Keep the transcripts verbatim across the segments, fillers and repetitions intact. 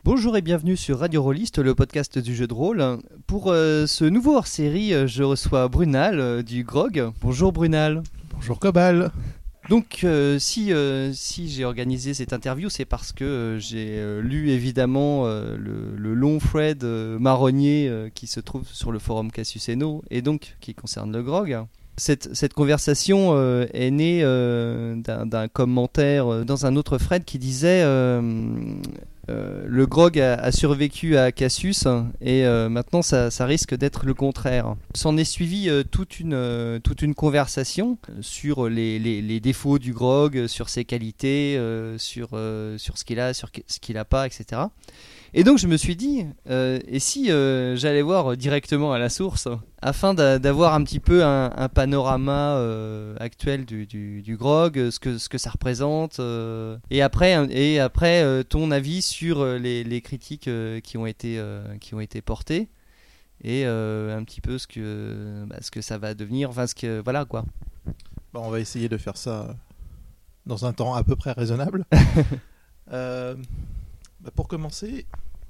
Bonjour et bienvenue sur Radio Rollist, le podcast du jeu de rôle. Pour euh, ce nouveau hors-série, euh, je reçois Brunal euh, du Grog. Bonjour Brunal. Bonjour Cobal. Donc euh, si, euh, si j'ai organisé cette interview, c'est parce que euh, j'ai euh, lu évidemment euh, le, le long thread euh, marronnier euh, qui se trouve sur le forum Cassius Eno et donc qui concerne le Grog. Cette, cette conversation euh, est née euh, d'un, d'un commentaire euh, dans un autre thread qui disait euh, euh, le Grog a, a survécu à Cassius et euh, maintenant ça, ça risque d'être le contraire. S'en est suivi euh, toute, une, euh, toute une conversation sur les, les, les défauts du Grog, sur ses qualités, euh, sur, euh, sur ce qu'il a, sur ce qu'il n'a pas, et cetera. Et donc je me suis dit, euh, et si euh, j'allais voir directement à la source, afin d'a, d'avoir un petit peu un, un panorama euh, actuel du, du, du Grog, ce que, ce que ça représente, euh, et après, et après euh, ton avis sur les, les critiques euh, qui, ont été, euh, qui ont été portées, et euh, un petit peu ce que, bah, ce que ça va devenir, enfin ce que, voilà quoi. Bon, on va essayer de faire ça dans un temps à peu près raisonnable. euh... Bah pour commencer,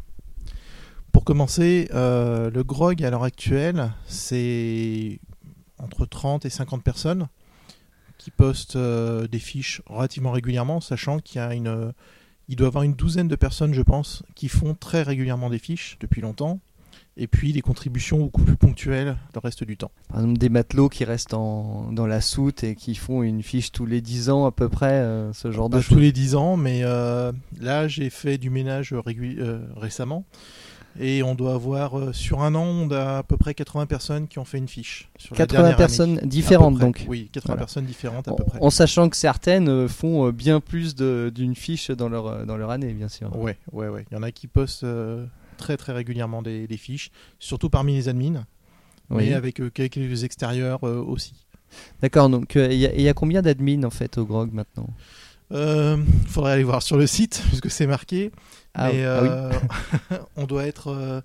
pour commencer euh, le Grog à l'heure actuelle, c'est entre trente et cinquante personnes qui postent euh, des fiches relativement régulièrement, sachant qu'il y a une, il doit y avoir une douzaine de personnes, je pense, qui font très régulièrement des fiches depuis longtemps. Et puis des contributions beaucoup plus ponctuelles le reste du temps. Par exemple, des matelots qui restent en, dans la soute et qui font une fiche tous les dix ans à peu près, euh, ce genre Pas de choses. Tous les dix ans, mais euh, là j'ai fait du ménage régul- euh, récemment. Et on doit avoir, euh, sur un an, on a à peu près quatre-vingts personnes qui ont fait une fiche. Sur quatre-vingts personnes année. Différentes donc. Oui, quatre-vingts voilà. Personnes différentes à en, peu près. En sachant que certaines font bien plus de, d'une fiche dans leur, dans leur année, bien sûr. Ouais, ouais, ouais. Il y en a qui postent euh, très très régulièrement des, des fiches, surtout parmi les admins, oui. Mais avec euh, quelques extérieurs euh, aussi. D'accord, donc il euh, y, y a combien d'admins en fait au Grog maintenant ? Il euh, faudrait aller voir sur le site, puisque c'est marqué. Ah, mais ah euh, oui. on doit être euh,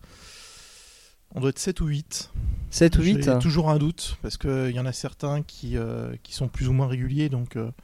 on doit être sept ou huit. sept ou huit J'ai toujours un doute, parce qu'il y en a certains qui, euh, qui sont plus ou moins réguliers, donc euh,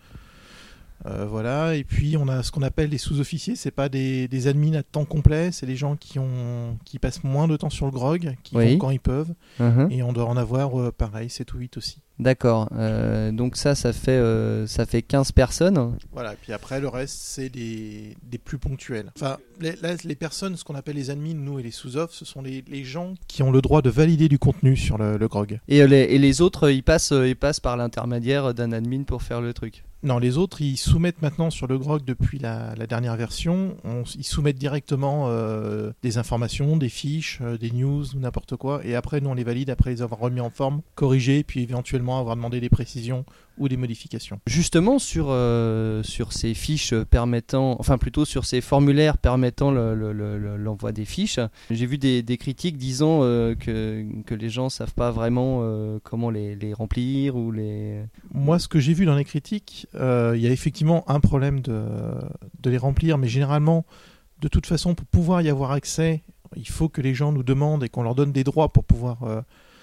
euh, voilà. Et puis on a ce qu'on appelle les sous-officiers, c'est pas des, des admins à temps complet, c'est des gens qui, ont, qui passent moins de temps sur le Grog, qui oui. vont quand ils peuvent, uh-huh. Et on doit en avoir euh, pareil, sept ou huit aussi. D'accord, euh, donc ça, ça fait, euh, ça fait quinze personnes. Voilà, et puis après, le reste, c'est des, des plus ponctuels. Enfin, les, là, les personnes, ce qu'on appelle les admins, nous et les sous-off, ce sont les, les gens qui ont le droit de valider du contenu sur le, le Grog. Et les, et les autres, ils passent, ils passent par l'intermédiaire d'un admin pour faire le truc. Non, les autres, ils soumettent maintenant sur le Grog depuis la, la dernière version, on, ils soumettent directement euh, des informations, des fiches, euh, des news, n'importe quoi, et après, nous, on les valide après les avoir remis en forme, corrigés, puis éventuellement avoir demandé des précisions ou des modifications. Justement, sur, euh, sur ces fiches permettant, enfin plutôt sur ces formulaires permettant le, le, le, l'envoi des fiches, j'ai vu des, des critiques disant euh, que, que les gens ne savent pas vraiment euh, comment les, les remplir ou les... Moi, ce que j'ai vu dans les critiques, il euh, y a effectivement un problème de, de les remplir, mais généralement, de toute façon, pour pouvoir y avoir accès, il faut que les gens nous demandent et qu'on leur donne des droits pour pouvoir... Euh,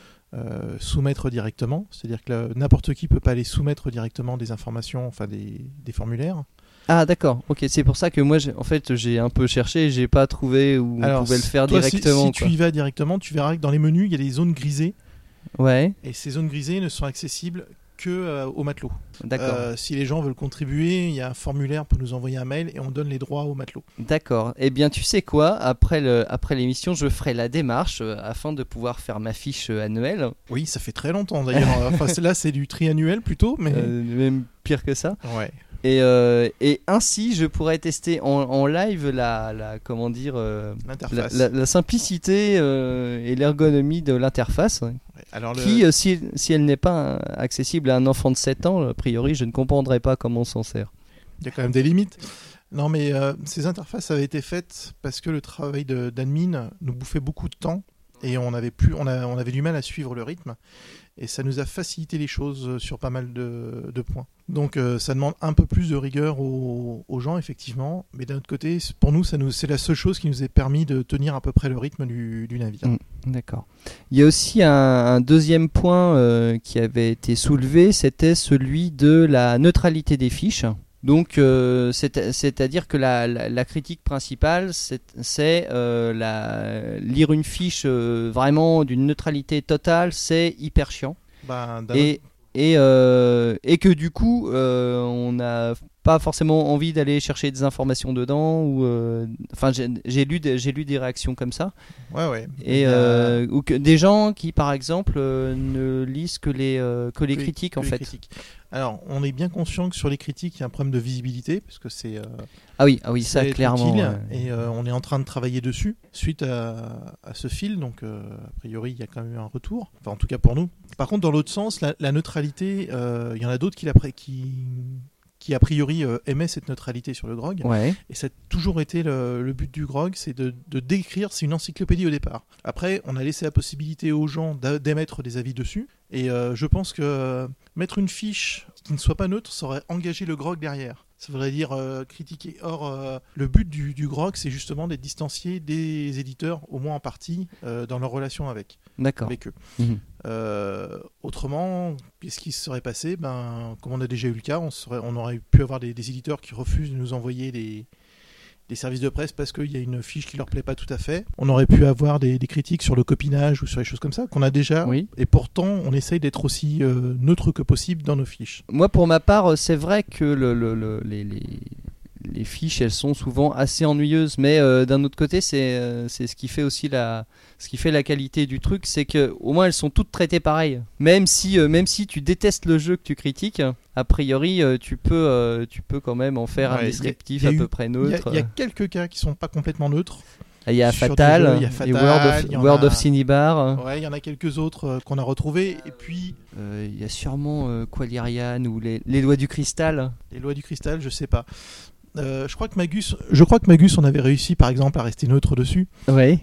Euh, soumettre directement, c'est-à-dire que là, n'importe qui peut pas aller soumettre directement des informations, enfin des, des formulaires. Ah d'accord, ok, c'est pour ça que moi j'ai, en fait j'ai un peu cherché et j'ai pas trouvé où Alors, on pouvait le faire toi, directement. Si, si tu y vas directement, tu verras que dans les menus il y a des zones grisées. Ouais. Et ces zones grisées ne sont accessibles que euh, aux matelots. D'accord. Euh, si les gens veulent contribuer, il y a un formulaire pour nous envoyer un mail et on donne les droits aux matelots. D'accord. Eh bien, tu sais quoi, après, le, après l'émission, je ferai la démarche euh, afin de pouvoir faire ma fiche euh, annuelle. Oui, ça fait très longtemps d'ailleurs. Enfin, là, c'est du triannuel plutôt, mais euh, même pire que ça. Ouais. Et, euh, et ainsi, je pourrais tester en, en live la, la comment dire, euh, l'interface. La, la, la simplicité euh, et l'ergonomie de l'interface. Ouais. Alors le... Qui, euh, si, si elle n'est pas accessible à un enfant de sept ans, a priori, je ne comprendrais pas comment on s'en sert. Il y a quand même des limites. Non, mais euh, ces interfaces avaient été faites parce que le travail de, d'admin nous bouffait beaucoup de temps et on avait, plus, on, a, on avait du mal à suivre le rythme. Et ça nous a facilité les choses sur pas mal de, de points. Donc euh, ça demande un peu plus de rigueur aux, aux gens, effectivement. Mais d'un autre côté, pour nous, ça nous, c'est la seule chose qui nous a permis de tenir à peu près le rythme du, du navire. Mmh, d'accord. Il y a aussi un, un deuxième point euh, qui avait été soulevé, c'était celui de la neutralité des fiches. Donc, euh, c'est, c'est-à-dire que la, la, la critique principale, c'est, c'est euh, la, lire une fiche euh, vraiment d'une neutralité totale, c'est hyper chiant. Bah, et, et, euh, et que du coup, euh, on n'a pas forcément envie d'aller chercher des informations dedans. Ou, euh, enfin, j'ai, j'ai, lu des, j'ai lu des réactions comme ça. Ouais, ouais. Et, euh, ou que, des gens qui, par exemple, euh, ne lisent que les, euh, que les que critiques, que en les fait. Critiques. Alors, on est bien conscient que sur les critiques, il y a un problème de visibilité, parce que c'est... Euh, ah oui, ah oui ça, clairement. Utile, ouais. Et euh, on est en train de travailler dessus, suite à, à ce fil, donc euh, a priori, il y a quand même eu un retour. Enfin, en tout cas pour nous. Par contre, dans l'autre sens, la, la neutralité, euh, il y en a d'autres qui, la, qui, qui a priori euh, aimaient cette neutralité sur le grog. Ouais. Et ça a toujours été le, le but du grog, c'est de, de décrire, c'est une encyclopédie au départ. Après, on a laissé la possibilité aux gens d'émettre des avis dessus. Et euh, je pense que euh, mettre une fiche qui ne soit pas neutre, ça aurait engagé le grog derrière. Ça voudrait dire euh, critiquer. Or, euh, le but du, du grog, c'est justement d'être distancié des éditeurs, au moins en partie, euh, dans leur relation avec, avec eux. Mmh. Euh, autrement, qu'est-ce qui se serait passé ? Ben, comme on a déjà eu le cas, on, serait, on aurait pu avoir des, des éditeurs qui refusent de nous envoyer des... des services de presse parce qu'il y a une fiche qui leur plaît pas tout à fait. On aurait pu avoir des, des critiques sur le copinage ou sur les choses comme ça qu'on a déjà. Oui. Et pourtant, on essaye d'être aussi euh, neutre que possible dans nos fiches. Moi, pour ma part, c'est vrai que le, le, le, les, les, les fiches, elles sont souvent assez ennuyeuses. Mais euh, d'un autre côté, c'est, euh, c'est ce qui fait aussi la, ce qui fait la qualité du truc, c'est que au moins elles sont toutes traitées pareil. Même si, euh, même si tu détestes le jeu que tu critiques, a priori, euh, tu peux, euh, tu peux quand même en faire ouais, un descriptif à eu, peu près neutre. Il y, y a quelques cas qui sont pas complètement neutres. Il y a Fatal, il y a World of, World a... of Cinnabar. Ouais, il y en a quelques autres euh, qu'on a retrouvés. Et puis, euh, il y a sûrement euh, Qualyrian ou les, les lois du cristal. Les lois du cristal, je sais pas. Euh, je crois que Magus, je crois que Magus, on avait réussi par exemple à rester neutre dessus. Oui.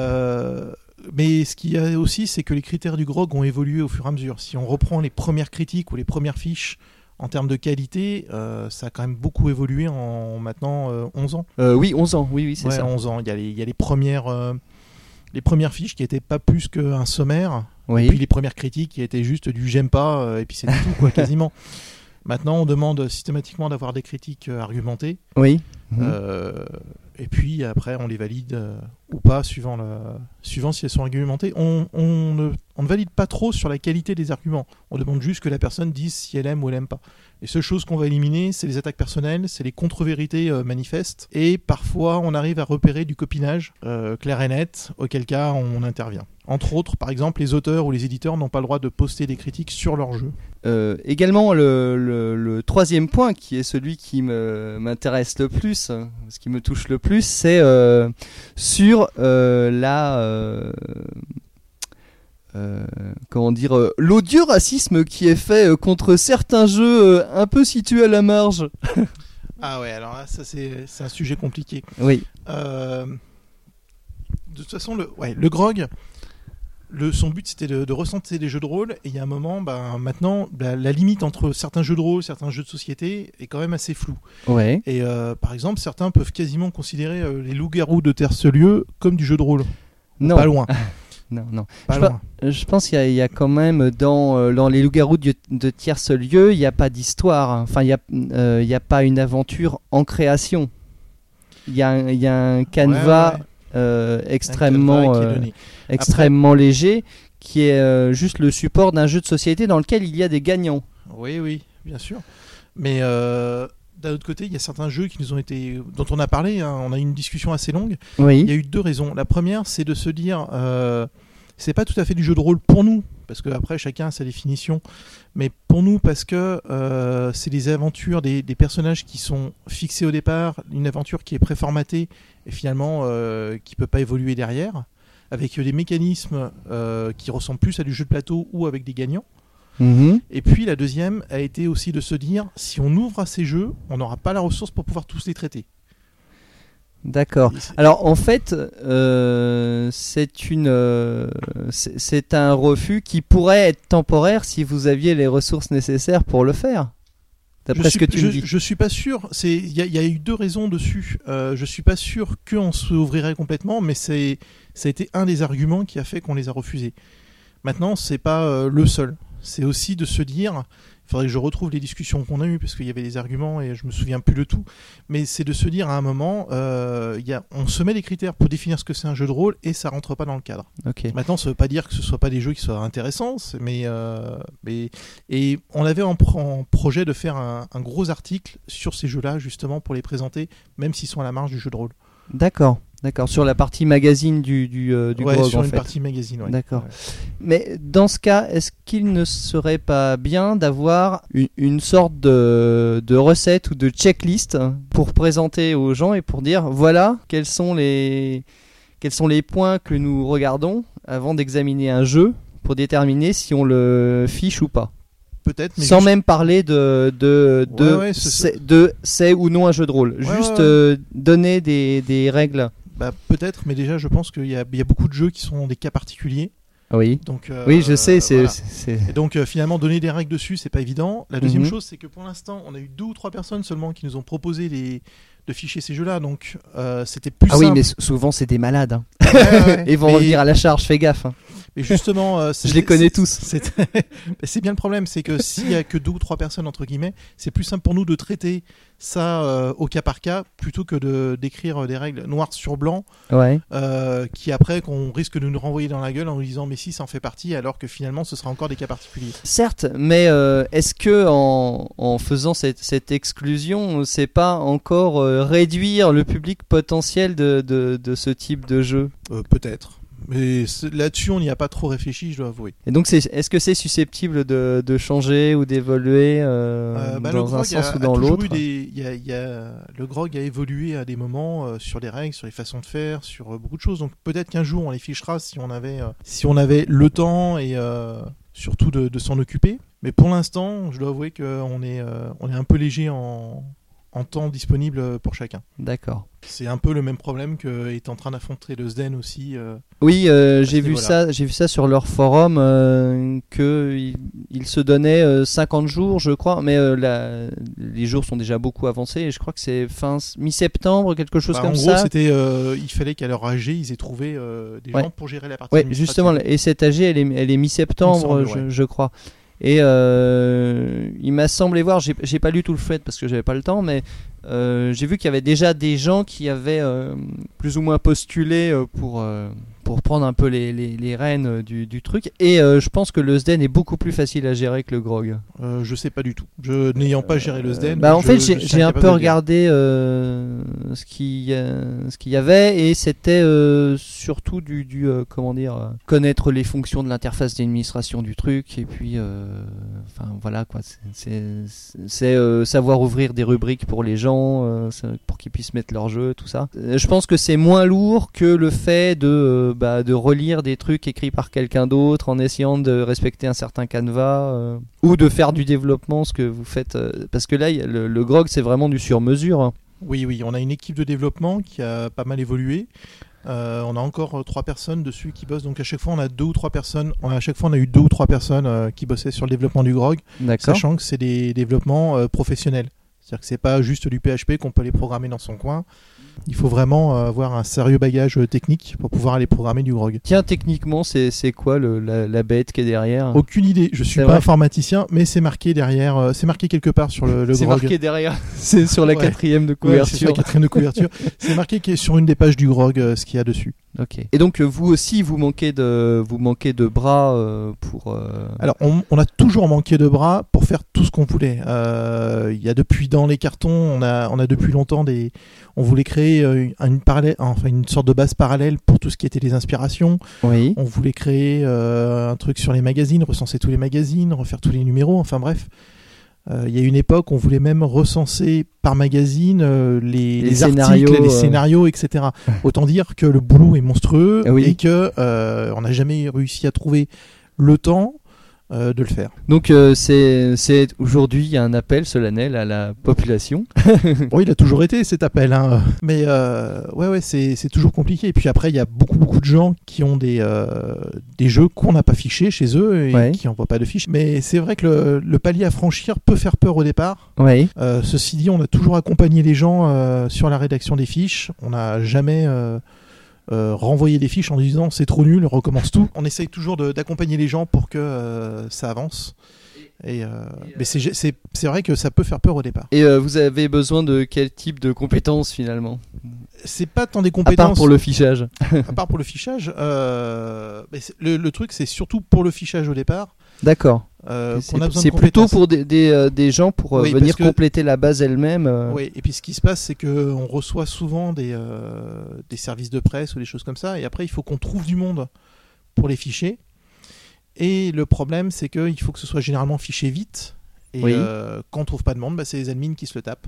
Euh, mais ce qu'il y a aussi, c'est que les critères du grog ont évolué au fur et à mesure. Si on reprend les premières critiques ou les premières fiches en termes de qualité, euh, ça a quand même beaucoup évolué en maintenant euh, onze ans. Euh, oui, onze ans, oui, oui, c'est ouais, ça. onze ans. Il y a les, il y a les premières, euh, les premières fiches qui n'étaient pas plus qu'un sommaire. Oui. Et puis les premières critiques qui étaient juste du j'aime pas, euh, et puis c'est tout, quoi, quasiment. Maintenant, on demande systématiquement d'avoir des critiques euh, argumentées. Oui. Euh, et puis après, on les valide euh, ou pas, suivant, le, suivant si elles sont argumentées. On, on, ne, on ne valide pas trop sur la qualité des arguments. On demande juste que la personne dise si elle aime ou elle aime pas. Les seules choses qu'on va éliminer, c'est les attaques personnelles, c'est les contre-vérités euh, manifestes. Et parfois, on arrive à repérer du copinage euh, clair et net, auquel cas on intervient. Entre autres, par exemple, les auteurs ou les éditeurs n'ont pas le droit de poster des critiques sur leur jeu. Euh, également, le, le, le troisième point, qui est celui qui me, m'intéresse le plus, ce qui me touche le plus, c'est euh, sur euh, la... Euh, euh, comment dire euh, l'odieux racisme qui est fait euh, contre certains jeux euh, un peu situés à la marge. Ah ouais, alors là, ça c'est, c'est un sujet compliqué. Oui. Euh, de toute façon, le, ouais, le grog... Le, son but c'était de, de recenser des jeux de rôle, et il y a un moment, ben, maintenant, la, la limite entre certains jeux de rôle, certains jeux de société est quand même assez floue. Ouais. Et euh, par exemple, certains peuvent quasiment considérer euh, les loups-garous de Terre-Lieu comme du jeu de rôle. Non. Pas loin. non, non. Pas je, loin. Pa- je pense qu'il y a, il y a quand même dans, euh, dans les loups-garous de, de Tierce-Lieu, il n'y a pas d'histoire. Enfin, il n'y a, euh, il y a pas une aventure en création. Il y a, il y a un canevas. Ouais, ouais. Euh, extrêmement, euh, extrêmement Après... léger, qui est euh, juste le support d'un jeu de société dans lequel il y a des gagnants. Oui, oui, bien sûr. Mais euh, d'un autre côté, il y a certains jeux qui nous ont été, dont on a parlé. Hein, on a eu une discussion assez longue. Oui. Il y a eu deux raisons. La première, c'est de se dire, euh, c'est pas tout à fait du jeu de rôle pour nous, parce que après chacun a sa définition. Mais pour nous, parce que euh, c'est des aventures, des, des personnages qui sont fixés au départ, une aventure qui est préformatée et finalement euh, qui peut pas évoluer derrière, avec des mécanismes euh, qui ressemblent plus à du jeu de plateau ou avec des gagnants. Mmh. Et puis la deuxième a été aussi de se dire, si on ouvre à ces jeux, on n'aura pas la ressource pour pouvoir tous les traiter. D'accord. Alors en fait, euh, c'est une, euh, c'est, c'est un refus qui pourrait être temporaire si vous aviez les ressources nécessaires pour le faire. D'après je ce suis, que tu je, me dis. Je suis pas sûr. C'est, il y, y a eu deux raisons dessus. Euh, je suis pas sûr qu'on s'ouvrirait complètement, mais c'est, ça a été un des arguments qui a fait qu'on les a refusés. Maintenant, c'est pas euh, le seul. C'est aussi de se dire, faudrait que je retrouve les discussions qu'on a eues parce qu'il y avait des arguments et je me souviens plus de tout. Mais c'est de se dire à un moment, euh, y a, on se met des critères pour définir ce que c'est un jeu de rôle et ça rentre pas dans le cadre. Okay. Maintenant, ça veut pas dire que ce soit pas des jeux qui soient intéressants, mais, euh, mais et on avait en, pro- en projet de faire un, un gros article sur ces jeux-là justement pour les présenter, même s'ils sont à la marge du jeu de rôle. D'accord. D'accord, sur la partie magazine du, du, euh, du ouais, Grog, sur en une fait. partie magazine, ouais. D'accord. Ouais. Mais dans ce cas, est-ce qu'il ne serait pas bien d'avoir une, une sorte de, de recette ou de checklist pour présenter aux gens et pour dire, voilà, quels sont les, quels sont les points que nous regardons avant d'examiner un jeu pour déterminer si on le fiche ou pas. Peut-être, mais sans juste... même parler de de de, ouais, ouais, c'est, c'est, de c'est ou non un jeu de rôle. Ouais, Juste ouais, ouais. Euh, donner des, des règles. Bah, peut-être, mais déjà je pense qu'il y a, il y a beaucoup de jeux qui sont des cas particuliers. Oui. Donc, euh, oui, je sais. C'est, voilà. c'est, c'est... Et donc euh, finalement donner des règles dessus, c'est pas évident. La deuxième Mm-hmm. chose, c'est que pour l'instant, on a eu deux ou trois personnes seulement qui nous ont proposé les... de ficher ces jeux-là, donc euh, c'était plus ah simple. oui, mais souvent c'est des malades. Hein. Ouais, ouais, Ils vont mais... revenir à la charge. Fais gaffe. Hein. Mais justement, euh, je les connais c'est, tous. C'est... c'est bien le problème, c'est que s'il y a que deux ou trois personnes entre guillemets, c'est plus simple pour nous de traiter ça euh, au cas par cas plutôt que de d'écrire des règles noires sur blanc, ouais. euh, qui après qu'on risque de nous renvoyer dans la gueule en nous disant mais si ça en fait partie, alors que finalement ce sera encore des cas particuliers. Certes, mais euh, est-ce que en, en faisant cette, cette exclusion, c'est pas encore euh, réduire le public potentiel de, de, de ce type de jeu? euh, Peut-être. Mais là-dessus, on n'y a pas trop réfléchi, je dois avouer. Et donc, c'est, est-ce que c'est susceptible de, de changer ou d'évoluer euh, euh, bah, dans un sens a, ou dans a l'autre des, y a, y a, Le grog a évolué à des moments euh, sur les règles, sur les façons de faire, sur euh, beaucoup de choses. Donc peut-être qu'un jour, on les fichera si on avait, euh, si on avait le temps et euh, surtout de, de s'en occuper. Mais pour l'instant, je dois avouer qu'on est, euh, on est un peu léger en... en temps disponible pour chacun. D'accord. C'est un peu le même problème qu'est en train d'affronter le S D E N aussi. Euh, oui, euh, j'ai vu ça, j'ai vu ça sur leur forum euh, que ils, ils se donnaient euh, cinquante jours, je crois, mais euh, la, les jours sont déjà beaucoup avancés et je crois que c'est fin mi-septembre, quelque chose bah, comme en ça. En gros, c'était, euh, il fallait qu'à leur A G, ils aient trouvé euh, des ouais. gens pour gérer la partie. Ouais, justement, et cette A G, elle est, elle est mi-septembre, semble, je, ouais. je crois. Et euh, il m'a semblé voir, j'ai, j'ai pas lu tout le thread parce que j'avais pas le temps, mais euh, j'ai vu qu'il y avait déjà des gens qui avaient euh, plus ou moins postulé euh, pour, euh, pour prendre un peu les, les, les rênes du, du truc. Et euh, je pense que le S D E N est beaucoup plus facile à gérer que le grog. Euh, je sais pas du tout. Je, n'ayant pas géré le S D E N, euh, bah en je, fait j'ai, je j'ai un peu regardé euh, ce, qu'il, euh, ce qu'il y avait et c'était euh, surtout du, du euh, comment dire, euh, connaître les fonctions de l'interface d'administration du truc et puis enfin euh, voilà quoi. C'est, c'est, c'est euh, savoir ouvrir des rubriques pour les gens. Euh, pour qu'ils puissent mettre leur jeu, tout ça. Euh, je pense que c'est moins lourd que le fait de, euh, bah, de relire des trucs écrits par quelqu'un d'autre en essayant de respecter un certain canevas euh, ou de faire du développement, ce que vous faites. Euh, parce que là, le, le grog, c'est vraiment du sur-mesure. Hein. Oui, oui, on a une équipe de développement qui a pas mal évolué. Euh, on a encore euh, trois personnes dessus qui bossent, donc à chaque fois on a deux ou trois personnes. On a, à chaque fois on a eu deux ou trois personnes euh, qui bossaient sur le développement du grog, D'accord. Sachant que c'est des développements euh, professionnels. C'est-à-dire que c'est pas juste du P H P qu'on peut aller programmer dans son coin. Il faut vraiment euh, avoir un sérieux bagage euh, technique pour pouvoir aller programmer du grog. Tiens, techniquement, c'est, c'est quoi le, la, la bête qui est derrière ? Aucune idée. Je suis c'est pas vrai informaticien, mais c'est marqué derrière. Euh, c'est marqué quelque part sur le, le c'est grog. C'est marqué derrière. C'est sur la ouais. quatrième de couverture. Ouais, c'est couverture. sur la quatrième de couverture. C'est marqué qu'il est sur une des pages du grog euh, ce qu'il y a dessus. Ok. Et donc vous aussi vous manquez de vous manquez de bras euh, pour. Euh... Alors on, on a toujours manqué de bras pour faire tout ce qu'on voulait. Il euh, y a depuis dans les cartons, on a on a depuis longtemps des. On voulait créer une parallèle, enfin une sorte de base parallèle pour tout ce qui était les inspirations. Oui. On voulait créer euh, un truc sur les magazines, recenser tous les magazines, refaire tous les numéros. Enfin bref. Il euh, y a une époque, on voulait même recenser par magazine euh, les, les, les scénarios, articles, les euh... scénarios, et cetera. Autant dire que le boulot est monstrueux oui. et que euh, on n'a jamais réussi à trouver le temps euh, de le faire. Donc euh, c'est, c'est aujourd'hui il y a un appel solennel à la population. Bon, il a toujours été cet appel, hein. Mais euh, ouais ouais c'est c'est toujours compliqué. Et puis après il y a beaucoup beaucoup de gens qui ont des euh, des jeux qu'on n'a pas fichés chez eux et ouais. qui n'envoient pas de fiches. Mais c'est vrai que le, le palier à franchir peut faire peur au départ. Oui. Euh, ceci dit, on a toujours accompagné les gens euh, sur la rédaction des fiches. On n'a jamais euh, Euh, renvoyer des fiches en disant c'est trop nul, recommence tout. On essaye toujours de, d'accompagner les gens pour que euh, ça avance. Et, euh, et mais c'est, c'est, c'est vrai que ça peut faire peur au départ. Et euh, vous avez besoin de quel type de compétences finalement? C'est pas tant des À compétences. part pour le fichage. à part pour le fichage, euh, mais le, le truc c'est surtout pour le fichage au départ. D'accord. Euh, c'est qu'on a besoin c'est de plutôt compétences. pour des, des, euh, des gens pour euh, Oui, venir que... compléter la base elle-même. Euh... Oui, et puis ce qui se passe, c'est qu'on reçoit souvent des, euh, des services de presse ou des choses comme ça, et après il faut qu'on trouve du monde pour les ficher. Et le problème, c'est qu'il faut que ce soit généralement fiché vite. Et oui. euh, quand on trouve pas de monde, bah, c'est les admins qui se le tapent.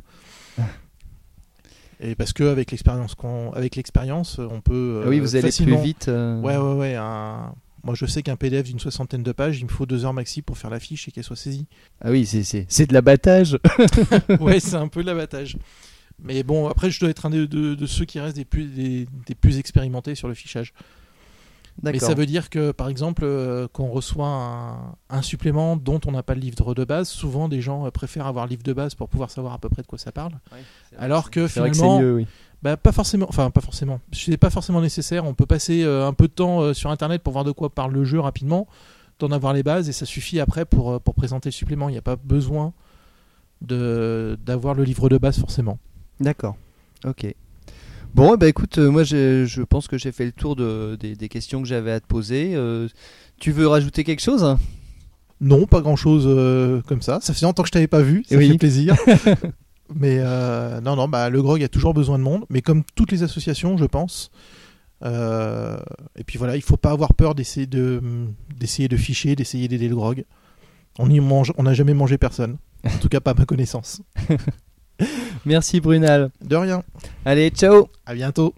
Et parce qu'avec l'expérience, qu'on... avec l'expérience, on peut. Euh, oui, vous allez facilement... plus vite. Euh... Ouais, ouais, ouais. Un... Moi, je sais qu'un P D F d'une soixantaine de pages, il me faut deux heures maxi pour faire la fiche et qu'elle soit saisie. Ah oui, c'est, c'est, c'est de l'abattage. Ouais, c'est un peu de l'abattage. Mais bon, après, je dois être un de, de, de ceux qui restent des plus, des, des plus expérimentés sur le fichage. D'accord. Mais ça veut dire que, par exemple, euh, quand on reçoit un, un supplément dont on n'a pas le livre de base, souvent des gens euh, préfèrent avoir le livre de base pour pouvoir savoir à peu près de quoi ça parle. Ouais, alors que c'est finalement, vrai que c'est mieux, oui. Bah, pas forcément, enfin pas forcément. C'est pas forcément nécessaire. On peut passer euh, un peu de temps euh, sur Internet pour voir de quoi parle le jeu rapidement, d'en avoir les bases et ça suffit après pour euh, pour présenter le supplément. Il n'y a pas besoin de d'avoir le livre de base forcément. D'accord. Ok. Bon, bah écoute, euh, moi j'ai, je pense que j'ai fait le tour de, des, des questions que j'avais à te poser. Euh, tu veux rajouter quelque chose? Non, pas grand chose euh, comme ça. Ça fait longtemps que je t'avais pas vu. Ça oui. fait plaisir. Mais euh, non, non, bah, le grog a toujours besoin de monde, mais comme toutes les associations, je pense. Euh, et puis voilà, il faut pas avoir peur d'essayer de, d'essayer de ficher, d'essayer d'aider le grog. On y mange, on n'a jamais mangé personne. En tout cas, pas à ma connaissance. Merci Brunal. De rien. Allez, ciao. À bientôt.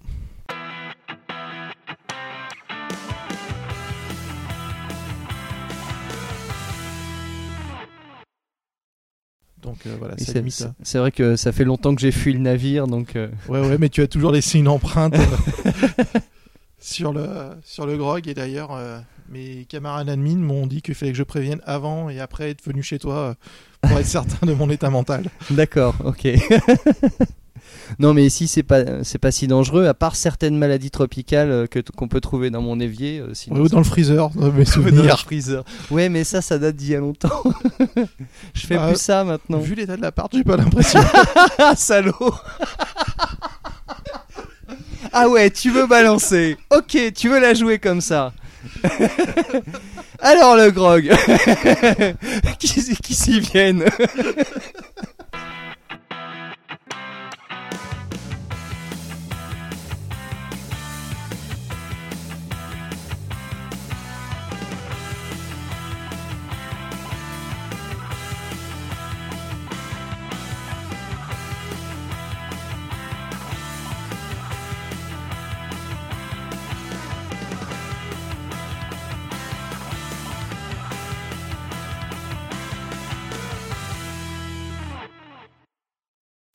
Donc euh, voilà, c'est, limite, c'est, c'est vrai que ça fait longtemps que j'ai fui le navire, donc. Euh... Ouais, ouais, mais tu as toujours laissé une empreinte sur le sur le grog. Et d'ailleurs, euh, mes camarades admin m'ont dit qu'il fallait que je prévienne avant et après être venu chez toi euh, pour être certain de mon état mental. D'accord, ok. Non, mais ici c'est pas c'est pas si dangereux, à part certaines maladies tropicales que qu'on peut trouver dans mon évier. Euh, sinon, ouais, ou dans le freezer, dans mes souvenirs. Dans le freezer. Ouais, mais ça, ça date d'il y a longtemps. Je fais bah, plus ça maintenant. Vu l'état de l'appart, j'ai pas l'impression. Salaud. Ah ouais, tu veux balancer. Ok, tu veux la jouer comme ça. Alors le grog. qui, qui s'y viennent.